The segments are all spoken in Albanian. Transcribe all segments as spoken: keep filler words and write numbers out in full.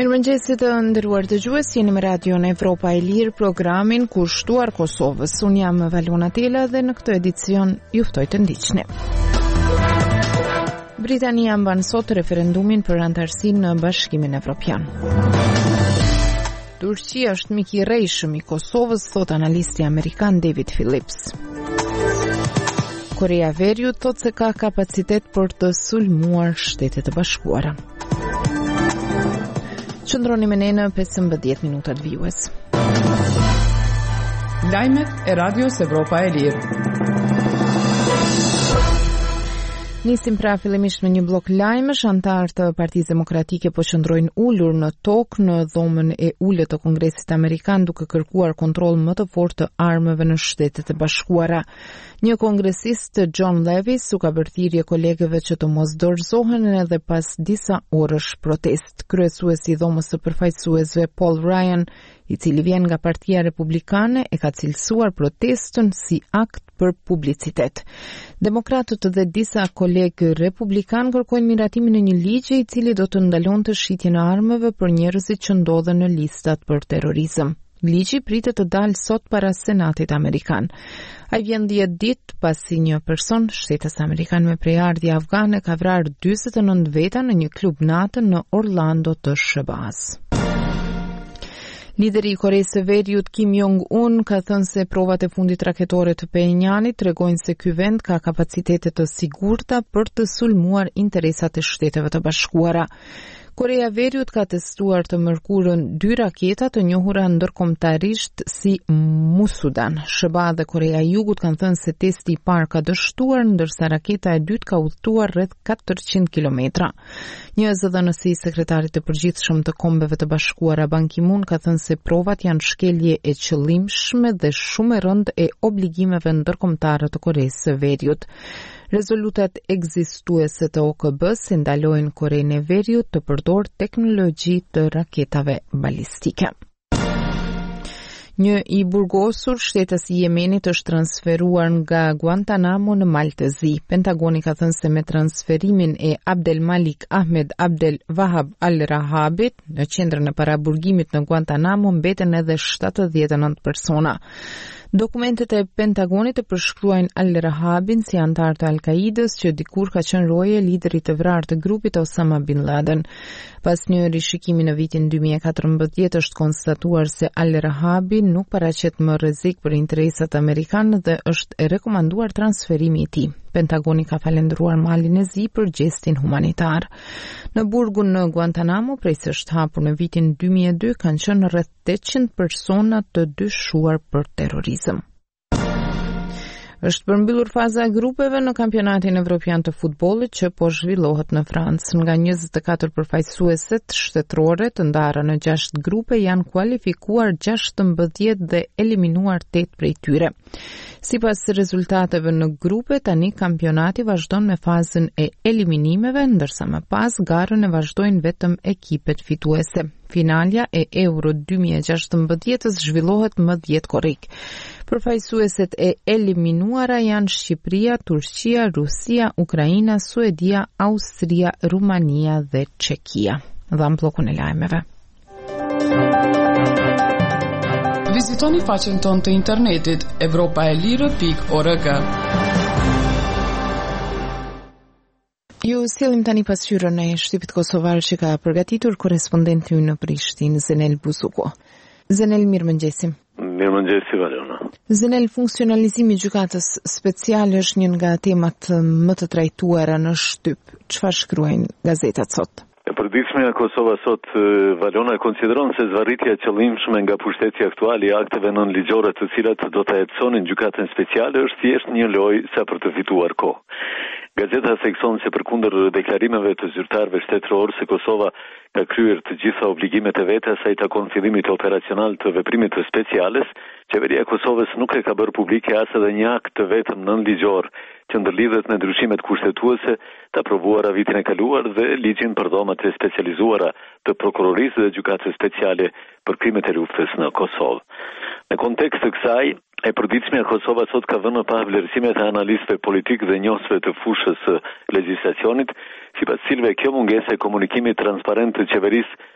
Mirëmëngjesit të nderuar dëgjues, jeni me Radion Evropa e Lirë, programin kushtuar Kosovës. Unë jam Valona Tela dhe në këtë edicion ju ftoj të ndiqni. Britania mban sot referendumin për anëtarësinë në Bashkimin Evropian. Turqia është mik i rrejshëm i Kosovës, thot analisti amerikan David Phillips. Korea e Veriut thot se ka kapacitet për të sulmuar Shtetet e Bashkuara. Qëndroni me ne në pesëmbëdhjetë minutat vijues. Lajmet e Radios Evropa e Lirë. Nisim pra fillimisht me një blok lajmesh. Antarë të Partisë Demokratike po qëndrojnë ulur në tokë në dhomën e ulët të Kongresit Amerikan duke kërkuar kontroll më të fortë të armëve në Shtetet e Bashkuara. Një kongresist, John Levis, u ka bërë thirrje kolegëve që të mos dorëzohen edhe pas disa orësh protest. Kryesuesi i dhomës së përfaqësuesve Paul Ryan, i cili vjen nga Partia Republikane, e ka cilësuar protestën si akt për publicitet. Demokratët dhe disa kolegë republikan kërkojnë miratimin e një ligji i cili do të ndalonte shitjen e armëve për njerëzit që ndodhen në listat për terrorizëm. Ligji pritet të dalë sot para Senatit Amerikan. Ai vjen dhjetë ditë pasi një person shtetas amerikan me prejardhje afgane ka vrarë dyzet e nëntë veta në një klub natën në Orlando të S B A-s. Lideri i Koreisë së Veriut Kim Jong-un ka thënë se provat e fundit raketore të Pyongyangit tregojnë se ky vend ka kapacitete të sigurta për të sulmuar interesat e Shteteve të Bashkuara. Korea e Veriut ka testuar të mërkurën dy raketa të njohura ndërkombëtarisht si Musudan. S B A dhe Korea e Jugut kanë thënë se testi i parë ka dështuar, ndërsa raketa e dytë ka udhëtuar rreth katërqind kilometra. Një zëdhënësi i sekretarit të përgjithshëm të Kombeve të Bashkuara Ban Ki-moon ka thënë se provat janë shkelje e qëllimshme dhe shumë e rëndë e obligimeve ndërkombëtare të Koreisë së Veriut. Rezolutat ekzistuese të O K B-s ndalojnë Korenë e Veriut të përdorë teknologji të raketave balistike. Një i burgosur shtetas i Yemenit është transferuar nga Guantanamo në Maltezi. Pentagoni ka thënë se me transferimin e Abdel Malik Ahmed Abdel Wahab al-Rahabit në qendrën e paraburgimit në Guantanamo mbeten edhe shtatëdhjetë e nëntë persona. Dokumentet e Pentagonit e përshkruajnë al-Rahabin si antar të Al-Qaidës që dikur ka qenë roje lideri të vrarë të grupit Osama bin Laden. Pas një rishikimi në vitin dy mijë e katërmbëdhjetë është konstatuar se al-Rahabi nuk paraqet më rrezik për interesat amerikanë dhe është e rekomanduar transferimi i tij. Pentagoni ka falendëruar Malin e Zi për gestin humanitar. Në burgun në Guantanamo, prej se është hapur në vitin dy mijë e dy, kanë qenë rreth tetëqind persona të dyshuar për terrorizëm. Është përmbyllur faza e grupeve në kampionatin evropian të futbollit që po zhvillohet në Francë. Nga njëzet e katër përfaqësueset shtetërore të ndara në gjashtë grupe janë kualifikuar gjashtëmbëdhjetë dhe eliminuar tetë prej tyre. Sipas rezultateve në grupe, tani kampionati vazhdon me fazën e eliminimeve, ndërsa më pas garën e vazhdojnë vetëm ekipet fituese. Finalja e Euro dy mijë e gjashtëmbëdhjetës zhvillohet më dhjetë korrik. Përfaqësueset e eliminuara janë Shqipëria, Turqia, Rusia, Ukraina, Suedia, Austria, Rumania dhe Çekia. Dham bllokun e lajmeve. Vizitoni faqen tonë të internetit evropa e lirë pikë org. Ju sjellim tani pasqyrën e shtypit kosovar që ka përgatitur korespondenti ynë në Prishtinë, Zenel Buzuko. Zenel, mirëmëngjesim. Mirëmëngjesi, Valona. Zenel, funksionalizimi i gjykatës speciale është një nga temat më të trajtuara në shtyp. Çfarë shkruajnë gazetat sot? E përditshmja Kosova sot, Valona, konsideron se zvarritja e qëllimshme nga pushteti aktual i akteve nënligjore të cilat do ta hetësonin gjykatën speciale është thjesht një lojë sa për të fituar kohë. Gazeta thekson se përkundër deklarimeve të zyrtarëve shtetëror se Kosova ka kryer të gjitha obligimet e veta sa i takon fillimit operacional të veprimit të speciales, qeveria e Kosovës nuk e ka bërë publike as edhe një akt të vetëm nënligjor që ndërlidhet me ndryshimet kushtetuese të aprovuara vitin e kaluar dhe ligjin për dhomat e specializuara të prokurorisë dhe gjykatës speciale për krimet e luftës në Kosovë. Në kontekst të kësaj, e përditshmja Kosova sot ka vënë pa vlerësimet e analistëve politik dhe njohësve të fushës së legjislacionit, sipas cilëve kjo mungesë e komunikimit transparent të qeverisë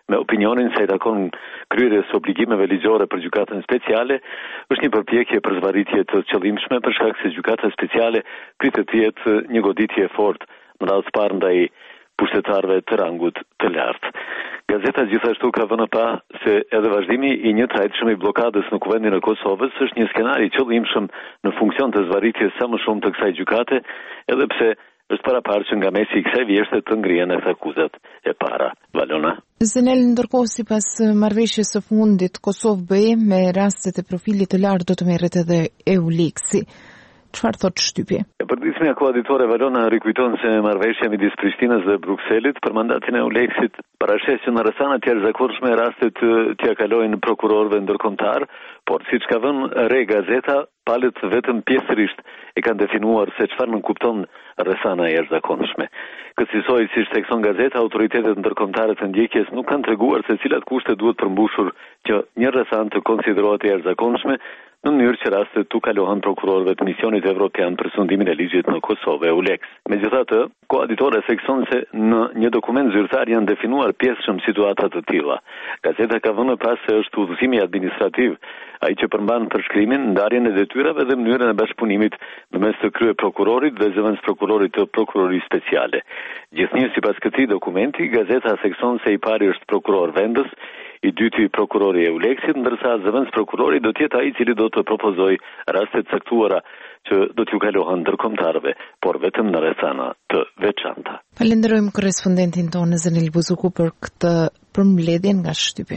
me opinionin se i takon kryerjes së obligimeve ligjore për gjykatën speciale është një përpjekje për zvarritje të qëllimshme për shkak se gjykata speciale pritet të jetë një goditje e fortë në radhë të parë ndaj pushtetarëve të rangut të lartë. Gazeta gjithashtu ka vënë pa se edhe vazhdimi i një trajtshëm i bllokadës në kuvendin e Kosovës është një skenar i qëllimshëm në funksion të zvarritjes sa më shumë të kësaj gjykate, edhe pse është paraparë që nga mesi i kësaj vjeshte të ngrihen edhe akuzat e para. Valona. Zenel, ndërkohë sipas marrëveshjes së fundit Kosovë-B E me rastet e profilit të lartë do të merret edhe EULEX-i. Çfarë thotë shtypje? Përditshmja koaditore Valona rikujton se marrëveshja midis Prishtinës dhe Brukselit për mandatin e EULEX-it parashes që në rrethana të jashtëzakonshme rastet t'ia kalojnë prokurorëve ndërkombëtar, por siç ka vënë re gazeta, palët vetëm pjesërisht e kanë definuar se çfarë nënkupton rrethana e jashtëzakonshme. Kësaj siç thekson gazeta, autoritetet ndërkombëtare të ndjekjes nuk kanë treguar se cilat kushte duhet përmbushur që një rrethanë të konsiderohet e jashtëzakonshme në mënyrë që rastet tu kalohen prokurorëve të misionit evropian për sundimin e ligjit në Kosovë EULEX. Megjithatë, koaditore thekson se në një dokument zyrtar janë definuar pjesëshëm situata të tilla. Gazeta ka vënë pas se është udhëzimi administrativ, ai që përmban përshkrimin, ndarjen e detyrave dhe mënyrën e bashkëpunimit ndërmes të krye prokurorit dhe zëvendës prokurorit të prokurorisë speciale. Gjithnjë sipas këtij dokumenti, gazeta thekson se i pari është prokuror vendës, i dyti prokurori e EULEX-it, ndërsa zëvendës prokurori do të jetë ai i cili do të propozojë raste të caktuara që do t'ju kalohen ndërkombëtarëve, por vetëm në rrethana të veçanta. Falenderojmë korrespondentin tonë Zenel Buzuku për këtë përmbledhje nga shtypja.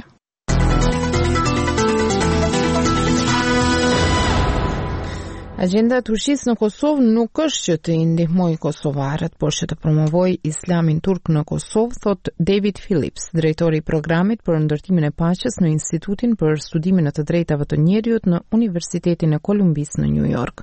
Agenda e Turqisë në Kosovë nuk është që të ndihmojë kosovarët, por që të promovojë islamin turk në Kosovë, thot David Phillips, drejtori i programit për ndërtimin e paqes në Institutin për Studimin e të Drejtave të Njerëzit në Universitetin e Kolumbisë në New York.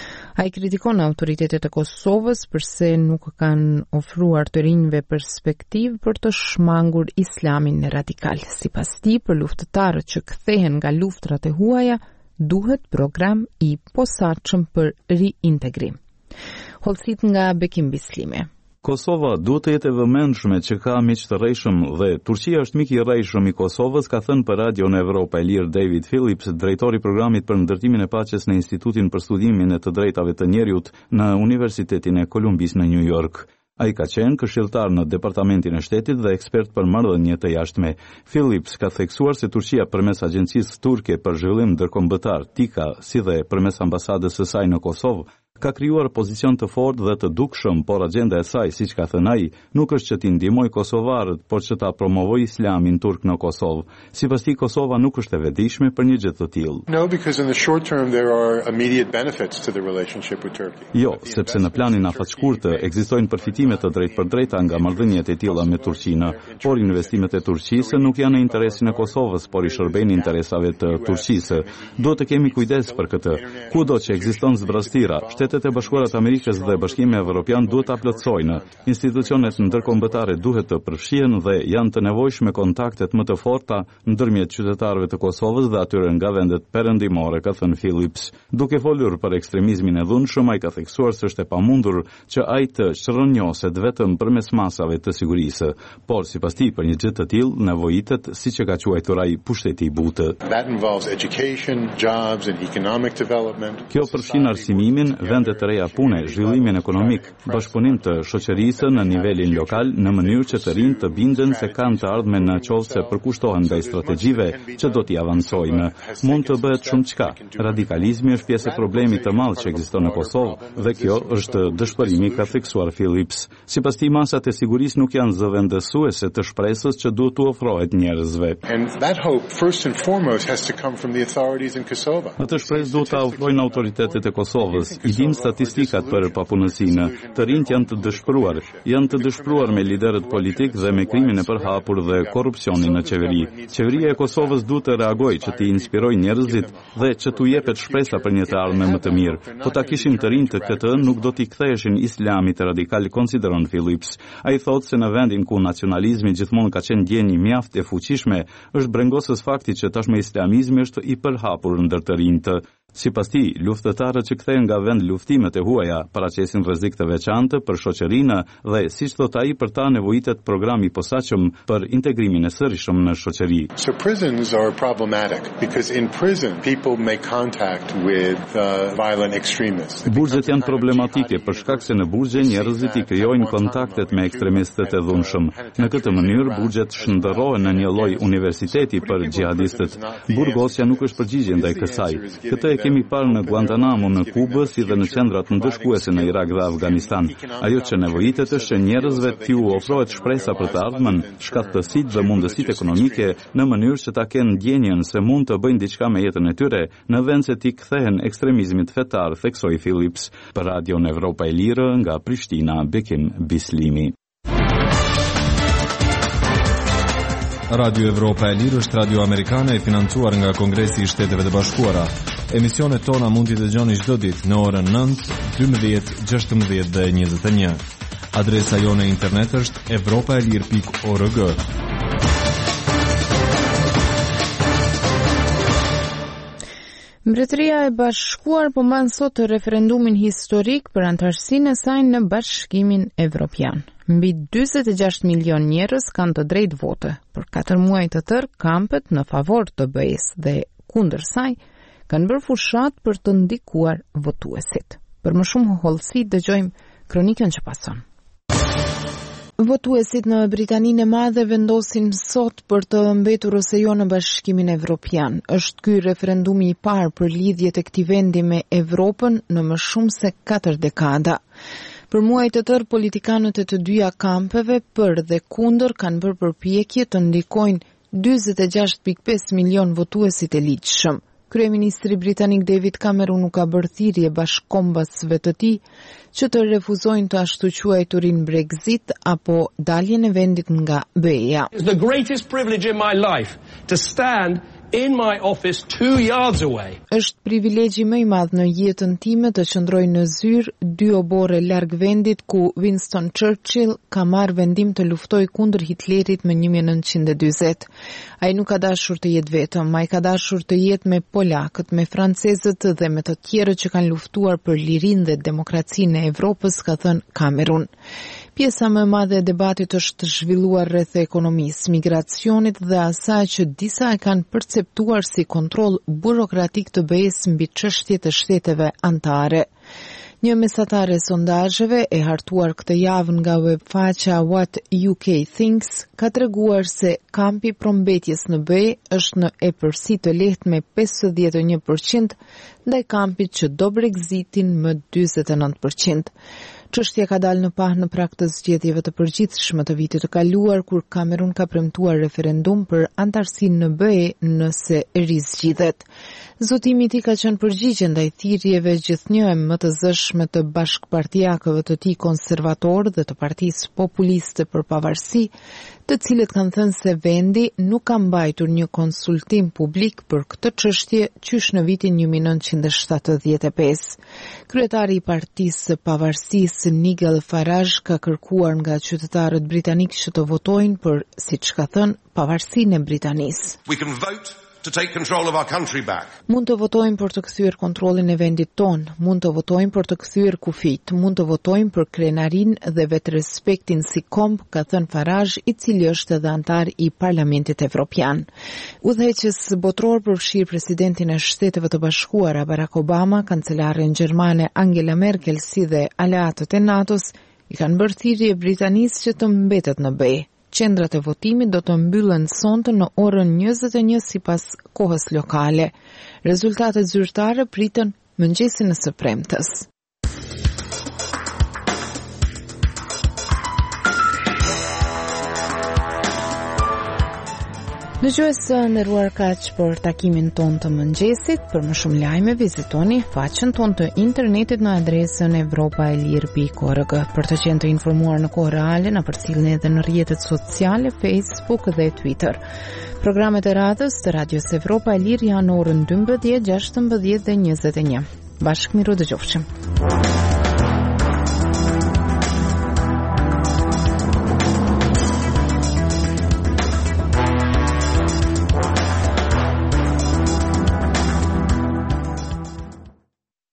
Ai kritikon autoritetet e Kosovës përse nuk kanë ofruar të rinjve perspektivë për të shmangur islamin radikal. Sipas tij, për luftëtarët që kthehen nga luftrat e huaja, duhet program i posaçëm për riintegrim. Hollësit nga Bekim Bislimi. Kosova duhet të jetë e vëmendshme që ka miq të rrejshëm dhe Turqia është mik i rrejshëm i Kosovës, ka thënë për radion Evropa e Lirë David Phillips, drejtori i programit për ndërtimin e paqes në Institutin për Studimin e të Drejtave të Njerëzit në Universitetin e Kolumbisë në New York. Ai ka qenë këshilltar në Departamentin e Shtetit dhe ekspert për marrëdhënie të jashtme. Phillips ka theksuar se Turqia përmes Agjencisë Turke për Zhvillim Ndërkombëtar, TIKA, si dhe përmes ambasadës së saj në Kosovë, ka krijuar pozicion të fortë dhe të dukshëm, por agenda e saj, siç ka thënë ai, nuk është që t'i ndihmojë kosovarët, por që ta promovojë islamin turk në Kosovë. Sipas tij, Kosova nuk është e vetëdijshme për një gjë të tillë. No, because in the short term there are immediate benefits to the relationship with Turkey. Jo, sepse në planin afatshkurtë ekzistojnë përfitime të drejtpërdrejta nga marrëdhëniet e tilla me Turqinë, por investimet e Turqisë nuk janë në interesin e Kosovës, por i shërbejnë interesave të Turqisë. Duhet të kemi kujdes për këtë. Kudo që ekziston zbrastira, Shtetet e Bashkuara të Amerikës dhe Bashkimi Evropian duhet ta plotësojnë. Institucionet ndërkombëtare duhet të përfshihen dhe janë të nevojshme kontaktet më të forta ndërmjet qytetarëve të Kosovës dhe atyre nga vendet perëndimore, ka thënë Phillips. Duke folur për ekstremizmin e dhunshëm, ai ka theksuar se është e pamundur që ai të shërënjoset vetëm përmes masave të sigurisë, por sipas tij për një gjë të tillë nevojitet, siç e ka quajtur ai, pushteti i butë. That involves education, jobs and economic development. Kjo përfshin arsimimin, vende të reja pune, zhvillimin ekonomik, bashkëpunim të shoqërisë në nivelin lokal në mënyrë që të rinjtë të binden se kanë të ardhmen në qovë se përkushtohen ndaj strategjive që do t'i avancojnë. Mund të bëhet shumë çka. Radikalizmi është pjesë e problemit të madh që ekziston në Kosovë dhe kjo është dëshpërimi, ka theksuar Phillips. Sipas tij, masat e sigurisë nuk janë zëvendësuese të shpresës që duhet t'u ofrohet njerëzve. And that hope first and foremost has to come from the authorities in Kosovo. Atë shpresë duhet ta ofrojnë autoritetet e Kosovës. I dim statistikat për papunësinë. Të rinjt janë të dëshpëruar. Janë të dëshpëruar me liderët politik dhe me krimin e përhapur dhe korrupsionin në qeveri. Qeveria e Kosovës duhet të reagojë që t'i inspirojë njerëzit dhe që t'u jepet shpresa për një të ardhme më të mirë. Po ta kishin të rinjt të këtë, nuk do t'i ktheheshin islamit radikal, konsideron Phillips. Ai thotë se në vendin ku nacionalizmi gjithmonë ka qenë ndjenjë mjaft e fuqishme, është brengosës fakti që tashmë islamizmi është i përhapur ndër të rinjtë. Sipas tij, luftëtarët që kthehen nga vend luftimet e huaja paraqesin rrezik të veçantë për shoqërinë dhe, siç thot ai, për ta nevojitet program i posaçëm për integrimin e sërishëm në shoqëri. So prisons are problematic because in prison people make contact with uh, violent extremists. Burgjet janë problematike për shkak se në burgje njerëzit i krijojnë kontaktet me ekstremistët e dhunshëm. Në këtë mënyrë burgjet shndërrohen në një lloj universiteti për xhihadistët. Burgosja nuk është përgjigje ndaj kësaj. Këtë e kemi parë në Guantanamo në Kubë, si dhe në qendrat ndëshkuese në Irak dhe Afganistan. Ajo që nevojitet është që njerëzve t'ju ofrohet shpresa për të ardhmen, shkatësitë dhe mundësitë ekonomike në mënyrë që ta kenë ndjenjen se mund të bëjnë diçka me jetën e tyre në vend se t'i kthehen ekstremizmit fetar, theksoi Phillips. Për Radion Evropa e Lirë nga Prishtina, Bekim Bislimi. Radio Evropa e Lirë është radio amerikane e financuar nga Kongresi i Shteteve të Bashkuara. Emisionet tona mund t'i dëgjoni çdo ditë në orën nëntë, dymbëdhjetë, gjashtëmbëdhjetë dhe njëzet e një. Adresa jone internet është evropaelir pikë org. Mbretëria e Bashkuar po mban sot referendumin historik për antarësinë e saj në Bashkimin Evropian. Mbi njëzet e gjashtë milion njerëz kanë të drejtë vote. Për katër muaj të tërë, kampet në favor të B E-s dhe kundër saj kanë bërë fushat për të ndikuar votuesit. Për më shumë hollësi dëgjojmë kronikën që pason. Votuesit në Britaninë e Madhe vendosin sot për të mbetur ose jo në Bashkimin Evropian. Është ky referendumi i parë për lidhjet e këtij vendi me Evropën në më shumë se katër dekada. Për muaj të tërë, politikanët e të dyja kampeve për dhe kundër kanë bërë përpjekje të ndikojnë njëzet e gjashtë pikë pesë milion votuesit e ligjshëm. Kryeministri britanik David Cameron u ka bërë thirrje bashkëkombësve të tij që të refuzojnë të ashtu quajturin Brexit apo daljen e vendit nga B E-ja. It's the greatest privilege in my life to stand in my office two yards away. Është privilegji më i madh në jetën time të qëndroj në zyrë dy obore larg vendit ku Winston Churchill ka marrë vendim të luftoj kundër Hitlerit më një mijë e nëntëqind e dyzet. Ai nuk ka dashur të jetë vetëm, ai ka dashur të jetë me polakët, me francezët dhe me të tjerët që kanë luftuar për lirinë dhe demokracinë e Evropës, ka thënë Cameron. Pjesa më e madhe e debatit është zhvilluar rreth ekonomisë, migracionit dhe asaj që disa e kanë perceptuar si kontroll burokratik të B E-s mbi çështjet e shteteve anëtare. Një mesatare sondazheve e hartuar këtë javë nga webfaqja What U K Thinks ka treguar se kampi prombetjes në B E është në epërsi të lehtë me pesëdhjetë e një përqind ndaj kampit që do Brexitin më njëzet e nëntë përqind. Çështja ka dalë në pah në prag të zgjedhjeve të përgjithshme të vitit të kaluar kur Cameron ka premtuar referendum për antarësinë në B E nëse rizgjidhet. Zotimi i tij ka qenë përgjigje ndaj thirrjeve gjithnjë më të zëshme të bashkëpartiakëve të tij konservator dhe të Partisë Populiste për Pavarësi, të cilët kanë thënë se vendi nuk ka mbajtur një konsultim publik për këtë çështje qysh në vitin një mijë e nëntëqind e shtatëdhjetë e pesë. Kryetari i Partisë së Pavarësisë Nigel Farage ka kërkuar nga qytetarët britanikë që të votojnë për, siç ka thënë, pavarësinë e Britanisë. We can vote to take control of our country back. Mund të votojmë për të kthyer kontrollin e vendit ton, mund të votojmë për të kthyer kufijt, mund të votojmë për krenarinë dhe vetërespektin si komb, ka thënë Farage, i cili është edhe antar i Parlamentit Evropian. Udhëheqës botror përfshir presidentin e Shteteve të Bashkuara Barack Obama, kancelaren gjermane Angela Merkel si dhe aleatët e NATO-s i kanë bërë thirrje Britanisë që të mbetet në B E. Qendrat e votimit do të mbyllen sonte në orën njëzet e një sipas kohës lokale. Rezultatet zyrtare priten mëngjesin e së premtes. Dëgjues të nderuar, kaq për takimin ton të mëngjesit. Për më shumë lajme vizitoni faqen ton të internetit në adresën evropaelir pikë org. Për të qenë të informuar në kohë reale, na përcjellni edhe në rrjetet sociale, Facebook dhe Twitter. Programet e radhës të Radios Evropa e Lirë janë orën dymbëdhjetë, gjashtëmbëdhjetë dhe njëzet e një. Bashkë miru dëgjofshim.